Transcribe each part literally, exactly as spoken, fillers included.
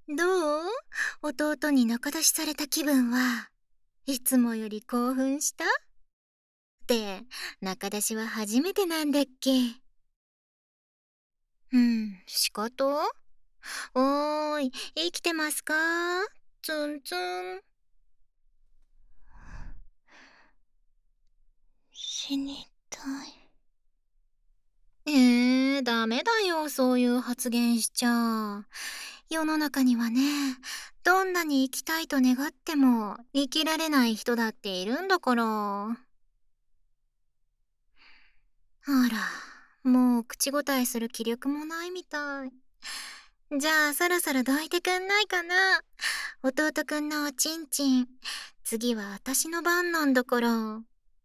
どう？弟に仲出しされた気分はいつもより興奮した？って、仲出しは初めてなんだっけ？うん、しかと？おーい、生きてますか？ツンツン。 死にたい。えー、ダメだよ、そういう発言しちゃ。世の中にはね、どんなに生きたいと願っても生きられない人だっているんだから。あら、もう口答えする気力もないみたい。じゃあそろそろどいてくんないかな。弟くんのおちんちん、次は私の番なんだから。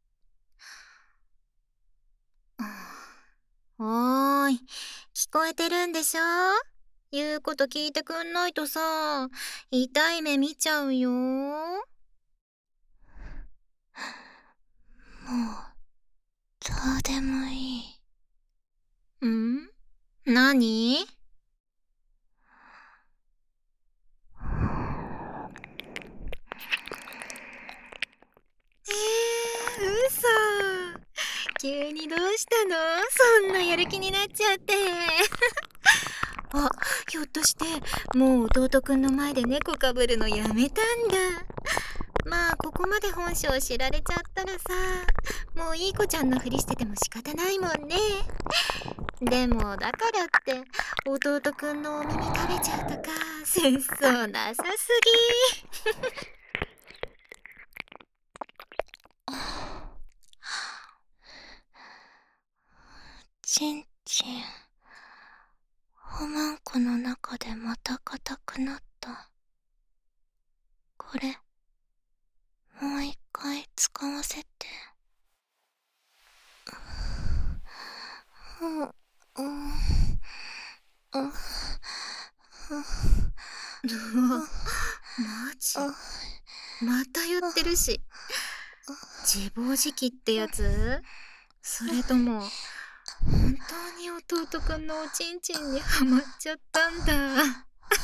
おーい、聞こえてるんでしょ？言うこと聞いてくんないとさ、痛い目見ちゃうよ。 もうどうでもいい。 ん？何？えー、嘘。急にどうしたの？そんなやる気になっちゃって。あ、ひょっとしてもう弟くんの前で猫かぶるのやめたんだ。まあここまで本性知られちゃったらさ、もういい子ちゃんのふりしてても仕方ないもんね。でもだからって弟くんのお耳食べちゃうとか節操なさすぎ。 ちんちん、おまんこの中でまた硬くなった。これ、もう一回使わせて。うん、うん、うん、うん。 うわ、マジまた言ってるし。自暴自棄ってやつ？それとも本当に弟くんのおちんちんにはまっちゃったんだ。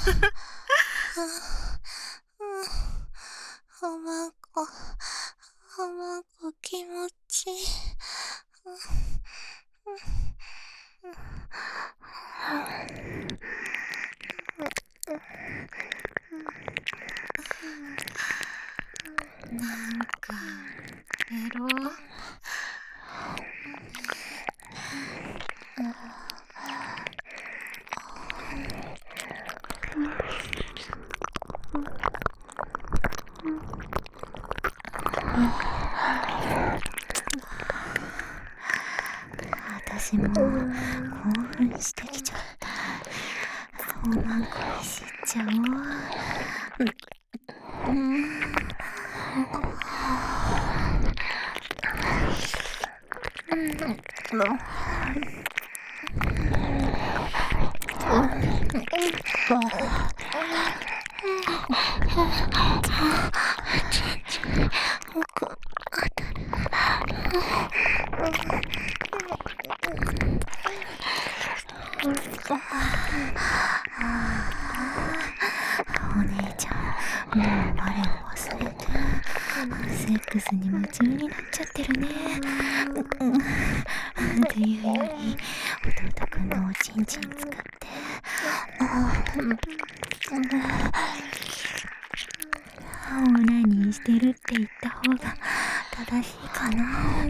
おまんこ、おまんこ気持ちいい。 なんかエロ。私も興奮してきちゃった。おまんこいじっちゃおう。うん。お姉ちゃん、もう我を忘れてセックスに夢中になっちゃってるね。っていうより弟くんのおちんちん使ってオナニーしてるって言った方が正しいかな。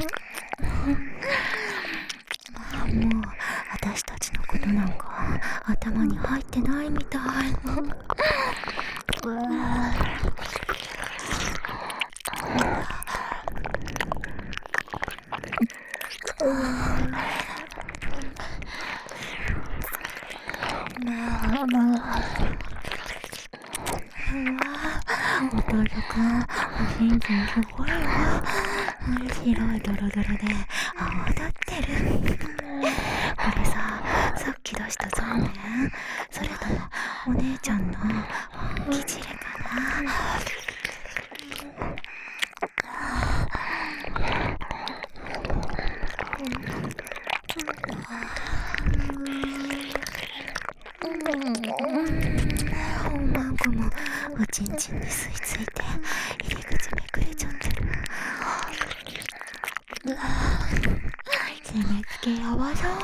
もう私たちのことなんか頭に入ってないみたい。弟くん、おちんちんすごいわ。白いドロドロで泡立ってる。これさ、さっき出したそうめん？それともお姉ちゃんの本気汁かな？おまおちんちんに吸い付いて入り口めくれちゃってる。うわ締め付けやばそう。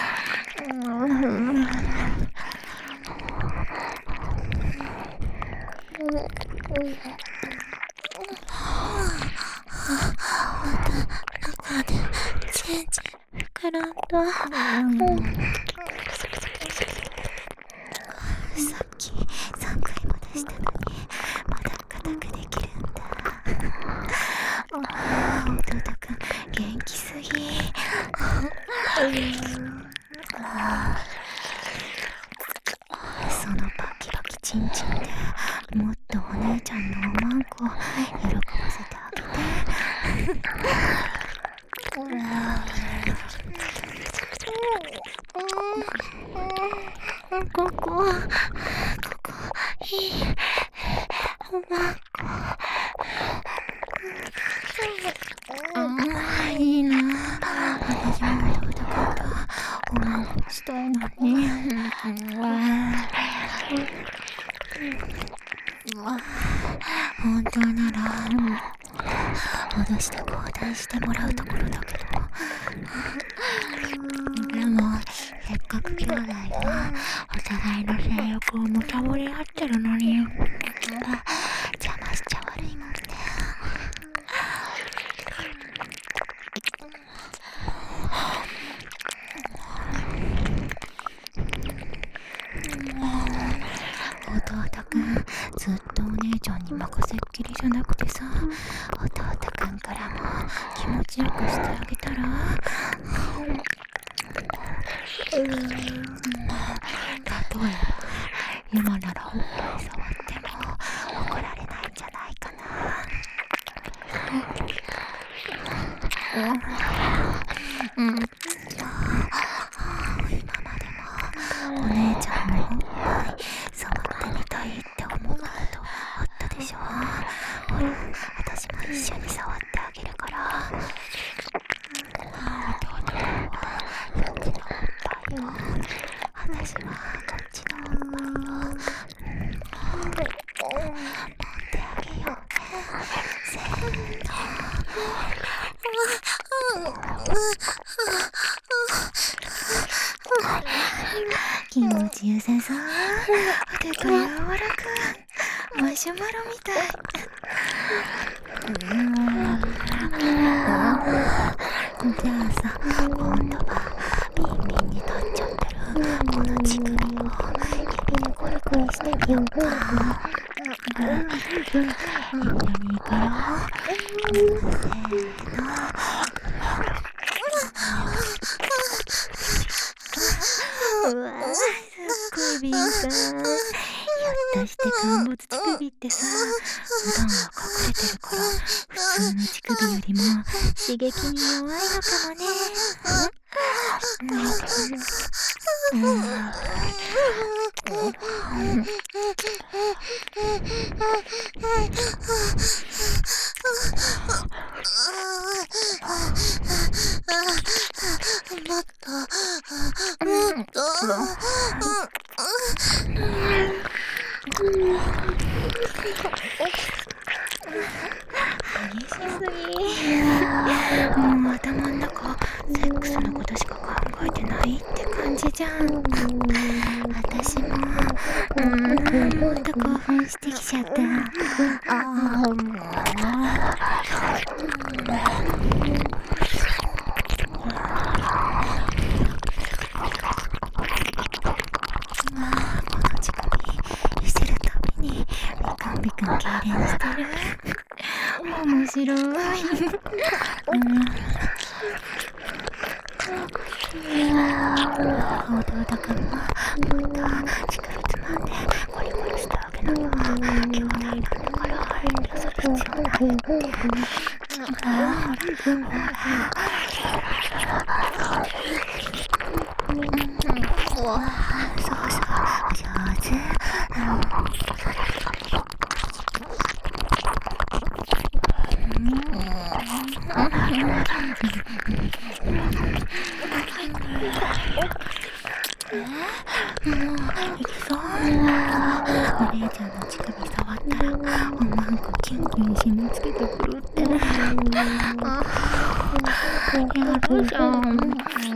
また中でチンチン膨らんだ。さっきさんかいまでしたのにまだ固くできるんだ。あー弟くん元気すぎ。そのバキバキチンチンでもっとお姉ちゃんのおまんこ喜ばせてあげて。ここここいいおまんこ。あーいいな。私も弟くんとおまんこしたいのに。本当なら脅して交代してもらうところだけど、でもせっかく兄弟がお互いの性欲をむさぼり合ってるのに邪魔しちゃ悪いもんね。弟くんずっとお姉ちゃんに任せっきりじゃなくてさ、弟くんからも気持ちよくしてあげたら。うーん、例えば今ならおっぱい触っても怒られないんじゃないかな。うん、うん、今までもお姉ちゃんのおっぱい触ってみたいって思うことあったでしょ。ほら私も一緒に触ってあげるから。弟くんはそっちのおっぱいを、私はこっちのおっぱいを揉んであげようね。せーの。気持ちよさそう。おでこ柔らかいマシュマロみたい。じゃあさ、今度はビンビンに立っちゃってるこの乳首を指でコリコリしてみようか。一緒に行くよ。せーの。うわー、すっごいビンさん。ひょっとして陥没乳首ってさ、普段は隠れてるから普通の乳首よりも刺激に弱いのかもね。うん、うん、もっともっと激しすぎ。もう頭ん中セックスのことしか考えてないって感じじゃん。私もうんもっと興奮してきちゃった。あーこの乳首見せるたびにビクンビクン痙攣してる。面白い。うん弟くんももっと乳首つまんでコリコリしてあげなよ。兄弟なんだから遠慮する必要ないって。ほらほらほら、そうそう上手。もういきそう。お姉ちゃんの乳首触っったらおまんこキンキン締め付けてくるって。あやるじゃん。ね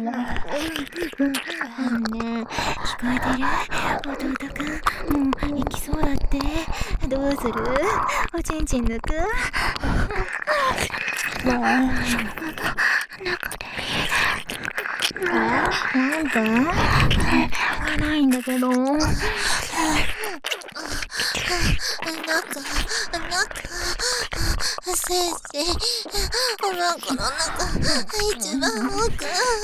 え、聞こえてる？弟くん、もう行きそうだって。どうする？おちんちん抜く？なんか聞かないんだけど。 なんか、なんか、先生、お腹の中、一番奥。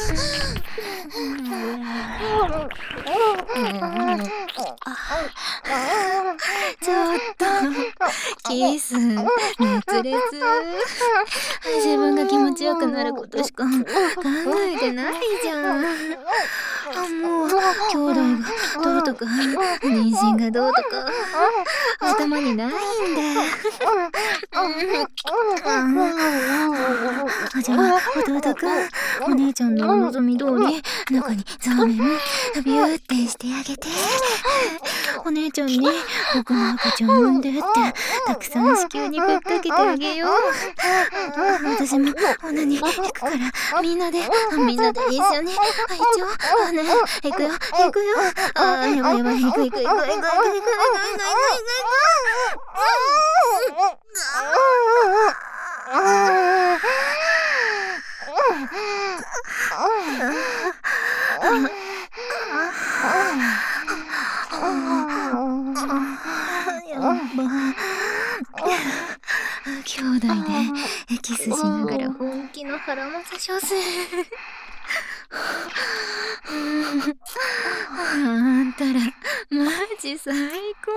ちょっと、キス、熱烈。自分が気持ちよくなることしか考えてないじゃん。あ、もう、兄弟がどうとか、妊娠がどうとか、頭にないんだ。あ、じゃあ、弟くん、お姉ちゃんのお望み通り、中にザーメン、ビューってしてあげて。お姉ちゃんに、僕の赤ちゃん産んでって、たくさん子宮にぶっかけてあげよう。私も、オナに行くから、みんなで、みんなで一緒に、あ、一応、あ、ね、行くよ、行くよ。あ、やばいやばい、行く行く行く行く行く行く行く行く行く行く行く行やば。兄弟でキスしながら本気の腹マサ処世。あんたらマジ最高。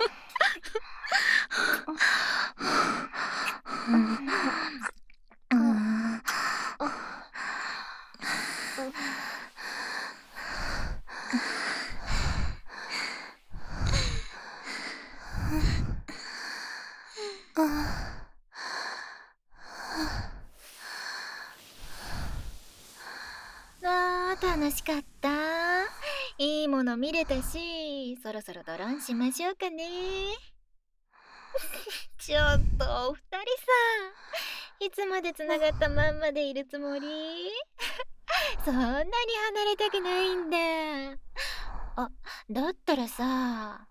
あー、楽しかった。いいもの見れたし、そろそろドローンしましょうかね。ちょっとお二人さん、いつまでつながったまんまでいるつもり？そんなに離れたくないんだ。あ、だったらさ、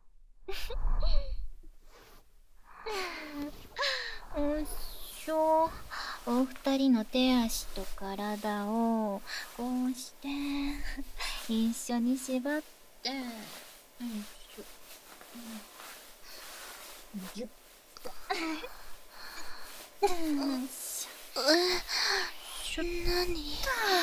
よいしょ。お二人の手足と体をこうして一緒に縛って、よいしょ、ギュッと。よいしょ。 何？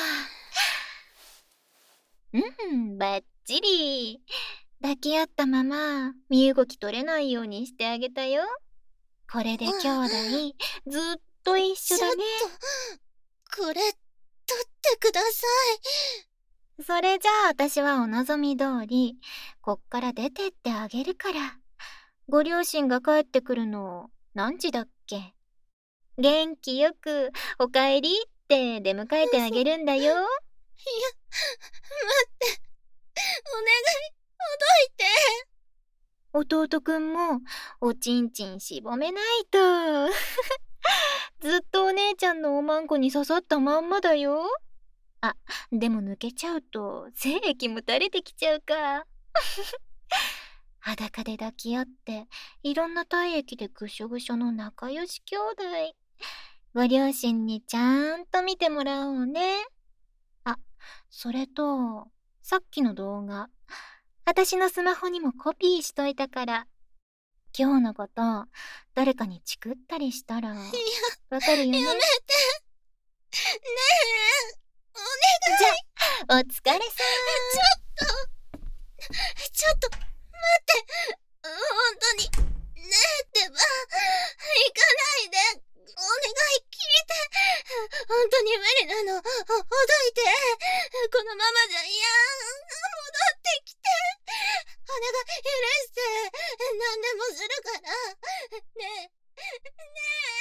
うん、バッチリ。抱き合ったまま身動き取れないようにしてあげたよ。これで兄弟ずっと一緒だね。 これ、取ってください。それじゃあ私はお望み通り、こっから出てってあげるから。ご両親が帰ってくるの何時だっけ？元気よくおかえりって出迎えてあげるんだよ。いや、待って。お願い、 ほどいて。弟くんもおちんちんしぼめないと。ずっとお姉ちゃんのおまんこに刺さったまんまだよ。あ、でも抜けちゃうと精液も垂れてきちゃうか。裸で抱き合っていろんな体液でぐしょぐしょの仲良し兄弟。ご両親にちゃんと見てもらおうね。あ、それとさっきの動画、私のスマホにもコピーしといたから、今日のこと誰かにチクったりしたらわかるよね。 やめて。ねえ、お願い。 じゃ、お疲れさん。 ちょっとちょっと待って、本当にねえってば、行かないで、お願い聞いて。本当に無理なの、ほどいて。このままじゃ嫌。戻ってきて。お願い許して。何でもするから。ねえ、ねえ。